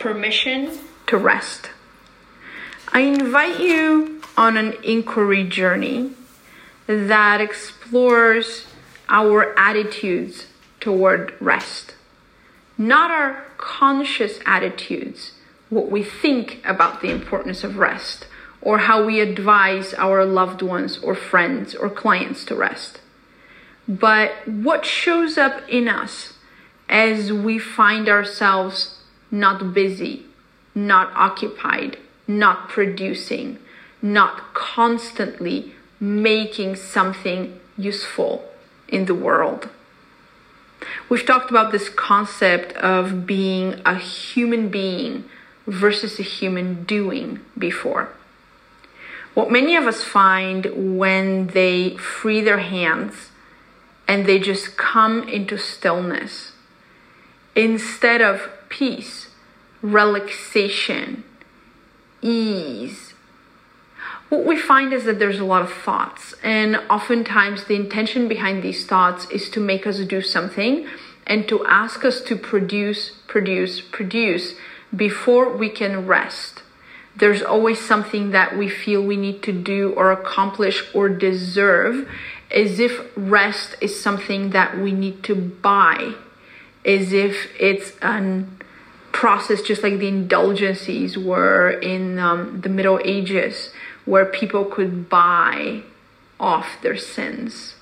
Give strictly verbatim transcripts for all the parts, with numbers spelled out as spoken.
permission to rest. I invite you on an inquiry journey that explores our attitudes toward rest. Not our conscious attitudes, what we think about the importance of rest, or how we advise our loved ones or friends or clients to rest, but what shows up in us as we find ourselves not busy, not occupied, not producing, not constantly making something useful in the world. We've talked about this concept of being a human being versus a human doing before. What many of us find when they free their hands and they just come into stillness, instead of peace, relaxation, ease, what we find is that there's a lot of thoughts, and oftentimes the intention behind these thoughts is to make us do something and to ask us to produce, produce, produce before we can rest. There's always something that we feel we need to do or accomplish or deserve, as if rest is something that we need to buy, as if it's a process just like the indulgences were in um, the Middle Ages, where people could buy off their sins.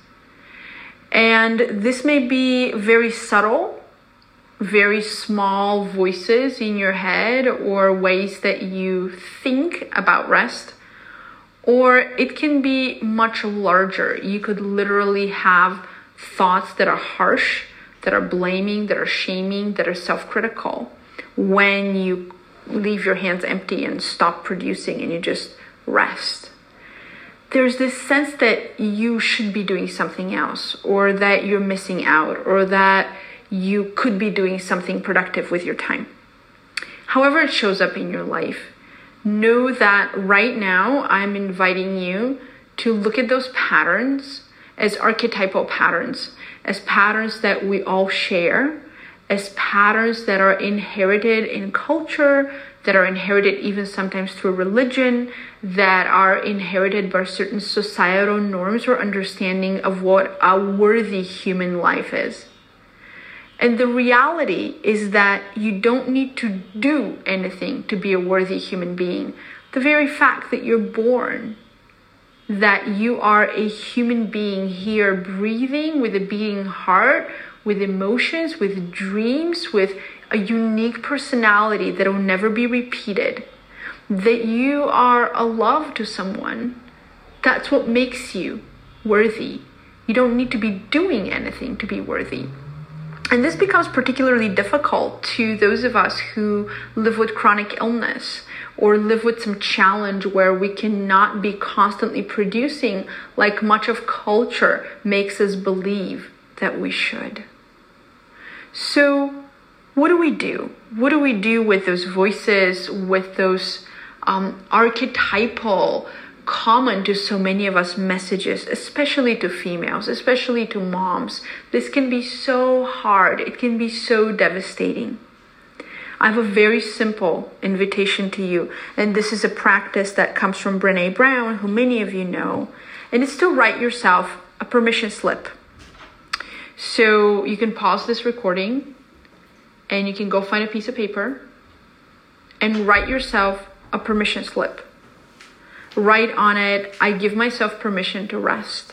And this may be very subtle, very small voices in your head or ways that you think about rest, or it can be much larger. You could literally have thoughts that are harsh, that are blaming, that are shaming, that are self-critical when you leave your hands empty and stop producing and you just rest. There's this sense that you should be doing something else, or that you're missing out, or that you could be doing something productive with your time. However it shows up in your life, know that right now I'm inviting you to look at those patterns as archetypal patterns, as patterns that we all share, as patterns that are inherited in culture, that are inherited even sometimes through religion, that are inherited by certain societal norms or understanding of what a worthy human life is. And the reality is that you don't need to do anything to be a worthy human being. The very fact that you're born, that you are a human being here breathing with a beating heart, with emotions, with dreams, with a unique personality that will never be repeated, that you are a love to someone, that's what makes you worthy. You don't need to be doing anything to be worthy. And this becomes particularly difficult to those of us who live with chronic illness or live with some challenge where we cannot be constantly producing like much of culture makes us believe that we should. So what do we do? What do we do with those voices, with those um, archetypal, common to so many of us messages, especially to females, especially to moms? This can be so hard. It can be so devastating. I have a very simple invitation to you, and this is a practice that comes from Brené Brown, who many of you know, and it's to write yourself a permission slip. So you can pause this recording and you can go find a piece of paper and write yourself a permission slip. Write on it, I give myself permission to rest.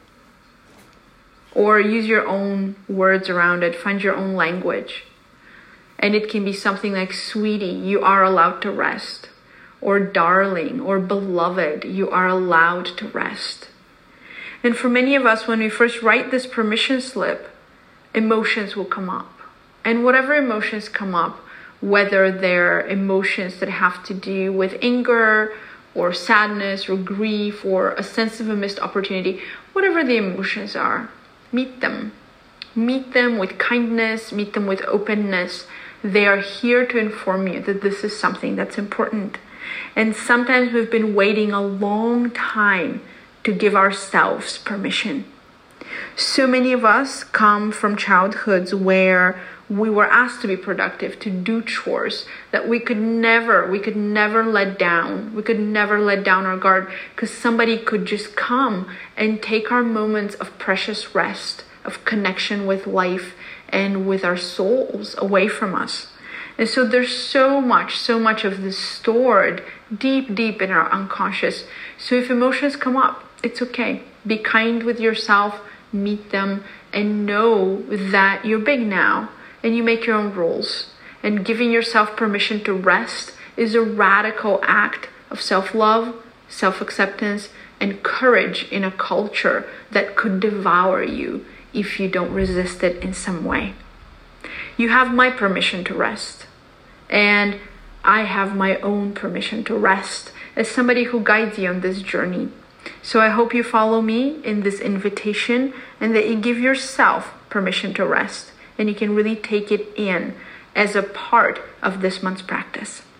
Or use your own words around it, find your own language. And it can be something like, sweetie, you are allowed to rest. Or darling, or beloved, you are allowed to rest. And for many of us, when we first write this permission slip, emotions will come up. And whatever emotions come up, whether they're emotions that have to do with anger, or sadness, or grief, or a sense of a missed opportunity, whatever the emotions are, meet them. Meet them with kindness, meet them with openness. They are here to inform you that this is something that's important. And sometimes we've been waiting a long time to give ourselves permission. So many of us come from childhoods where we were asked to be productive, to do chores, that we could never, we could never let down. We could never let down our guard, because somebody could just come and take our moments of precious rest, of connection with life and with our souls away from us. And so there's so much, so much of this stored deep, deep in our unconscious. So if emotions come up, it's okay. Be kind with yourself, meet them, and know that you're big now and you make your own rules. And giving yourself permission to rest is a radical act of self-love, self-acceptance, and courage in a culture that could devour you if you don't resist it in some way. You have my permission to rest, and I have my own permission to rest as somebody who guides you on this journey. So I hope you follow me in this invitation and that you give yourself permission to rest, and you can really take it in as a part of this month's practice.